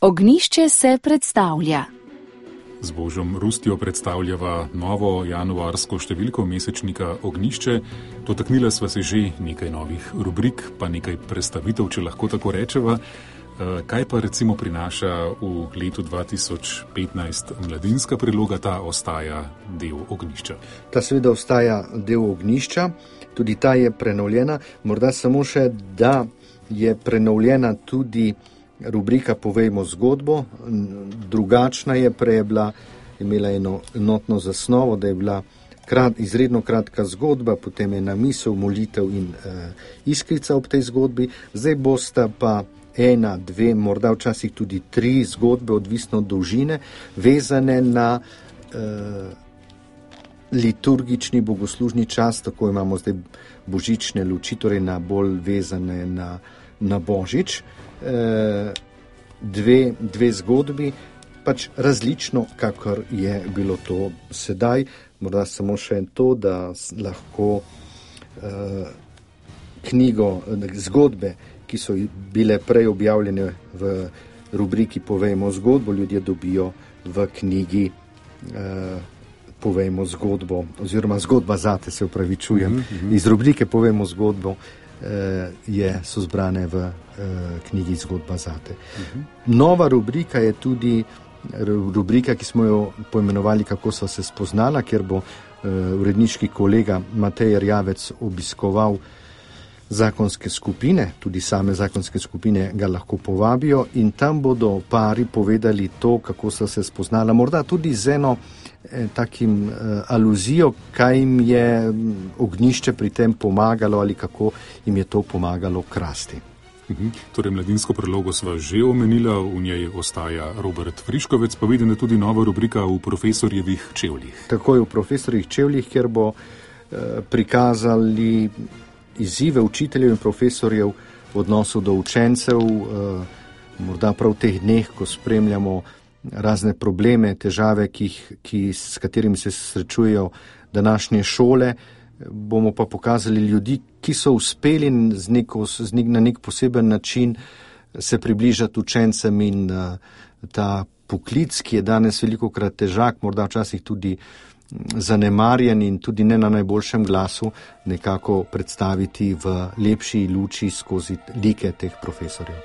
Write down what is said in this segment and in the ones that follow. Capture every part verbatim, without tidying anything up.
Ognjišče se predstavlja. Z Božom Rustjo predstavljava novo januarsko številko mesečnika Ognjišče. Dotaknila sva se že nekaj novih rubrik, pa nekaj predstavitev, če lahko tako rečeva. Kaj pa recimo prinaša v letu dva tisoč petnajst mladinska priloga, ta ostaja del Ognjišča? Ta seveda ostaja del Ognjišča, tudi ta je prenovljena. Morda samo še, da je prenovljena tudi rubrika Povejmo zgodbo. Drugačna je, prej je bila, imela eno enotno zasnovo, da je bila krat, izredno kratka zgodba, potem ena misel, molitev in uh, iskrica ob tej zgodbi. Zdaj bosta pa ena, dve, morda včasih tudi tri zgodbe, odvisno od dolžine, vezane na uh, liturgični bogoslužni čas, tako imamo zdaj božične luči, torej na bolj vezane na, na Božič. Uh, dve, dve zgodbi, pač različno, kakor je bilo to sedaj. Morda samo še to, da lahko uh, knjigo, zgodbe, ki so bile prej objavljene v rubriki Povejmo zgodbo, ljudje dobijo v knjigi uh, Povejmo zgodbo, oziroma Zgodba zate, se upravičujem. Mm-hmm. Iz rubrike Povejmo zgodbo uh, je, so zbrane v uh, knjigi Zgodba zate. Mm-hmm. Nova rubrika je tudi rubrika, ki smo jo poimenovali Kako so se spoznala, kjer bo uh, uredniški kolega Matej Rjavec obiskoval zakonske skupine, tudi same zakonske skupine ga lahko povabijo in tam bodo pari povedali to, kako so se spoznala, morda tudi z eno eh, takim eh, aluzijo, kaj jim je Ognjišče pri tem pomagalo ali kako jim je to pomagalo krasti. Mhm. Torej, mladinsko prilogo sva že omenila, v njej ostaja Robert Friškovec, pa vidim, da tudi nova rubrika v profesorjevih čevljih. Tako je v profesorjevih čevljih, kjer bo eh, prikazali izzive učiteljev in profesorjev v odnosu do učencev, eh, morda prav v teh dneh, ko spremljamo razne probleme, težave, ki, ki, s katerimi se srečujejo današnje šole, bomo pa pokazali ljudi, ki so uspeli z neko, z nek, na nek poseben način se približati učencem in uh, ta poklic, ki je danes velikokrat težak, morda včasih tudi zanemarjen in tudi ne na najboljšem glasu, nekako predstaviti v lepši luči skozi like teh profesorjev.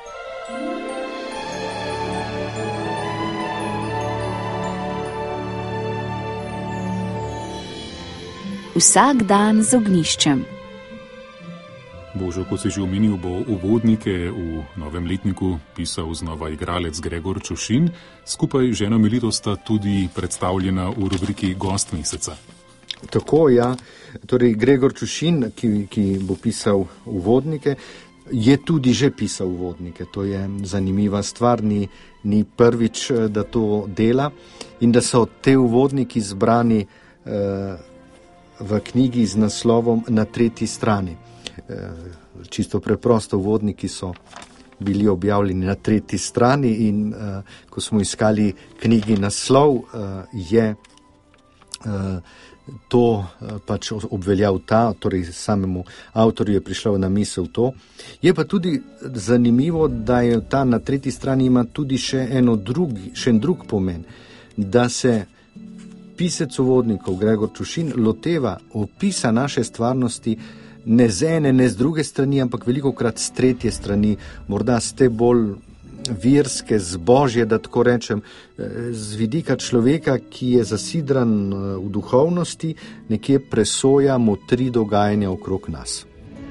Vsak dan z Ognjiščem. Božo, kot si že omenil, bo uvodnike v novem letniku pisal znova igralec Gregor Čušin. Skupaj z ženo Melito sta tudi predstavljena v rubriki Gost meseca. Tako, ja. Torej, Gregor Čušin, ki, ki bo pisal uvodnike, je tudi že pisal uvodnike. To je zanimiva stvar, ni, ni prvič, da to dela in da so te uvodniki zbrani eh, v knjigi z naslovom Na tretji strani. Čisto preprosto, uvodniki so bili objavljeni na tretji strani in uh, ko smo iskali knjigi naslov, uh, je uh, to uh, pač obveljal ta, torej samemu avtorju je prišlo na misel to. Je pa tudi zanimivo, da je ta na tretji strani ima tudi še eno drugi, še en drug pomen, da se pisec uvodnikov Gregor Čušin loteva opisa naše stvarnosti ne z ene, ne z druge strani, ampak velikokrat z tretje strani, morda z te bolj virske, z božje, da tako rečem, z vidika človeka, ki je zasidran v duhovnosti, nekje presoja motri dogajanja okrog nas.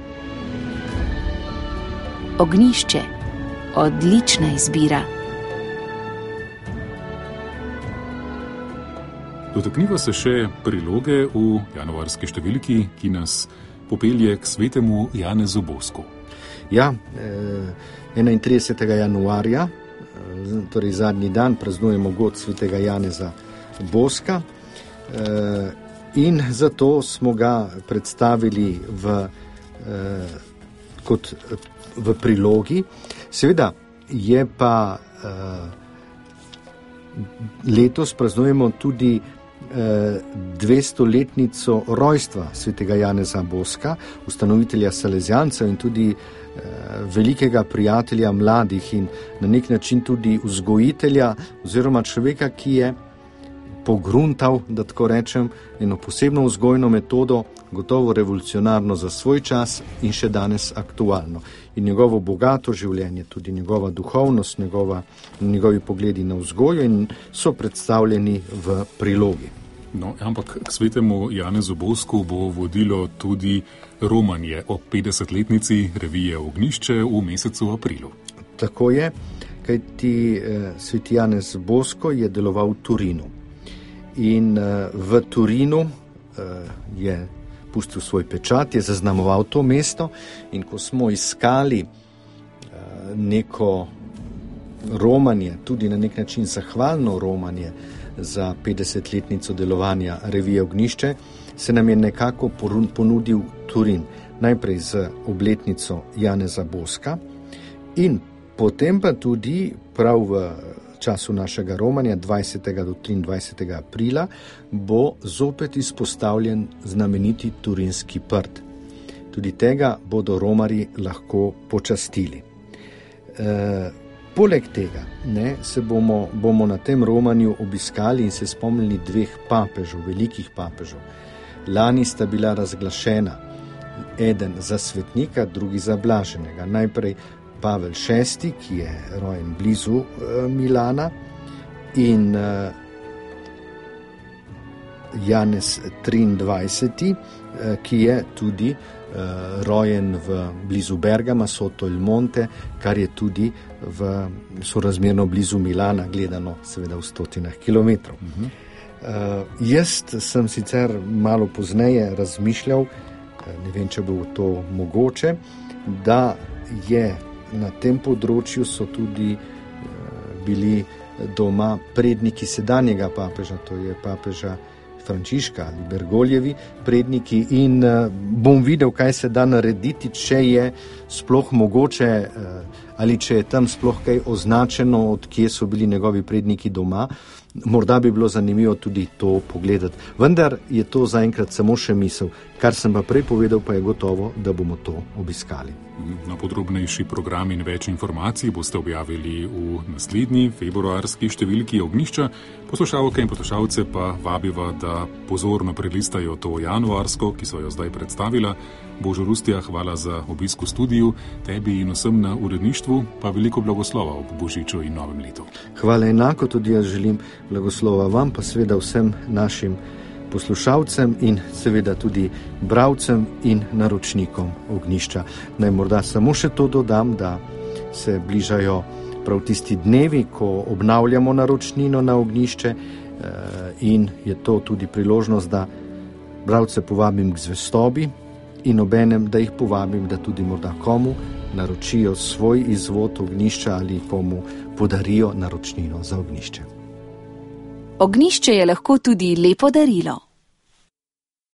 Ognjišče. Odlična izbira. Dotakniva se še priloge v januarski številki, ki nas popelje k svetemu Janezu Bosku. Ja, enaintridesetega januarja, torej zadnji dan, praznujemo god svetega Janeza Boska in zato smo ga predstavili v, kot v prilogi. Seveda je pa letos praznujemo tudi dvestoletnico rojstva svetega Janeza Boska, ustanovitelja Salezijancev in tudi velikega prijatelja mladih in na nek način tudi vzgojitelja oziroma človeka, ki je pogruntal, da tako rečem, eno posebno vzgojno metodo, gotovo revolucionarno za svoj čas in še danes aktualno. In njegovo bogato življenje, tudi njegova duhovnost, njegova, njegovi pogledi na vzgojo in so predstavljeni v prilogi. No, ampak k svetemu Janezu Bosku bo vodilo tudi romanje o petdesetletnici revije Ognjišče v mesecu aprilu. Tako je, kajti eh, sveti Janez Bosko je deloval v Turinu. In eh, v Turinu eh, je pustil svoj pečat, je zaznamoval to mesto in ko smo iskali eh, neko romanje, tudi na nek način zahvalno romanje za petdesetletnico delovanja revije Ognjišče, se nam je nekako ponudil Turin. Najprej z obletnico Janeza Boska in potem pa tudi prav v času našega romanja dvajsetega do triindvajsetega aprila bo zopet izpostavljen znameniti turinski prt. Tudi tega bodo romarji lahko počastili. E, Poleg tega ne, se bomo, bomo na tem romanju obiskali in se spomnili dveh papežev, velikih papežev. Lani sta bila razglašena, eden za svetnika, drugi za blaženega. Najprej Pavel šesti, ki je rojen blizu uh, Milana, in uh, Janez triindvajseti, uh, ki je tudi uh, rojen v blizu Bergama, Soto il Monte, kar je tudi v sorazmerno blizu Milana, gledano seveda v stotinah kilometrov. Uh-huh. Uh, jaz sem sicer malo pozneje razmišljal, ne vem, če bo to mogoče, da je na tem področju so tudi uh, bili doma predniki sedanjega papeža, to je papeža Frančiška ali Bergoljevi predniki in uh, bom videl, kaj se da narediti, če je sploh mogoče uh, ali če je tam sploh kaj označeno, od kje so bili njegovi predniki doma. Morda bi bilo zanimivo tudi to pogledati. Vendar je to zaenkrat samo še misel. Kar sem pa prej povedal, pa je gotovo, da bomo to obiskali. Na podrobnejši program in več informacij boste objavili v naslednji februarski številki Ognjišča. Poslušalke in poslušalce pa vabiva, da pozorno prelistajo to januarsko, ki so jo zdaj predstavila. Božo Rustja, hvala za obisk v studiu, tebi in vsem na uredništvu, pa veliko blagoslova ob Božiču in novem letu. Hvala enako, tudi jaz želim blagoslova vam, pa seveda vsem našim poslušalcem in seveda tudi bralcem in naročnikom Ognjišča. Naj morda samo še to dodam, da se bližajo prav tisti dnevi, ko obnavljamo naročnino na Ognjišče in je to tudi priložnost, da bralce povabim k zvestobi in obenem, da jih povabim, da tudi morda komu naročijo svoj izvod Ognjišča ali komu podarijo naročnino za Ognjišče. Ognjišče je lahko tudi lepo darilo.